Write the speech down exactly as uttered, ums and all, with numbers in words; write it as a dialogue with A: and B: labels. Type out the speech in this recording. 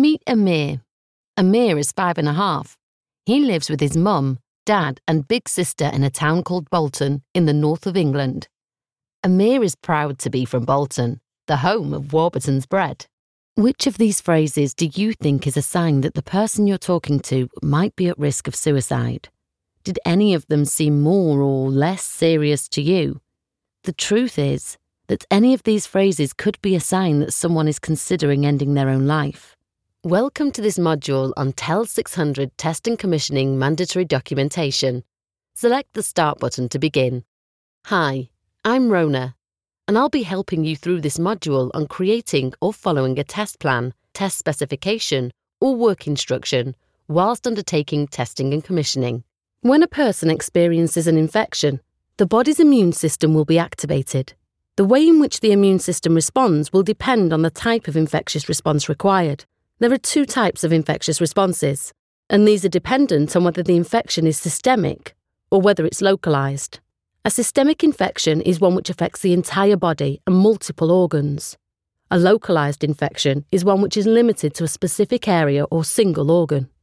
A: Meet Amir. Amir is five and a half. He lives with his mum, dad and big sister in a town called Bolton in the north of England. Amir is proud to be from Bolton, the home of Warburton's bread. Which of these phrases do you think is a sign that the person you're talking to might be at risk of suicide? Did any of them seem more or less serious to you? The truth is that any of these phrases could be a sign that someone is considering ending their own life. Welcome to this module on T E L six hundred Test and Commissioning Mandatory Documentation. Select the Start button to begin. Hi, I'm Rona, and I'll be helping you through this module on creating or following a test plan, test specification, or work instruction whilst undertaking testing and commissioning. When a person experiences an infection, the body's immune system will be activated. The way in which the immune system responds will depend on the type of infectious response required. There are two types of infectious responses, and these are dependent on whether the infection is systemic or whether it's localized. A systemic infection is one which affects the entire body and multiple organs. A localized infection is one which is limited to a specific area or single organ.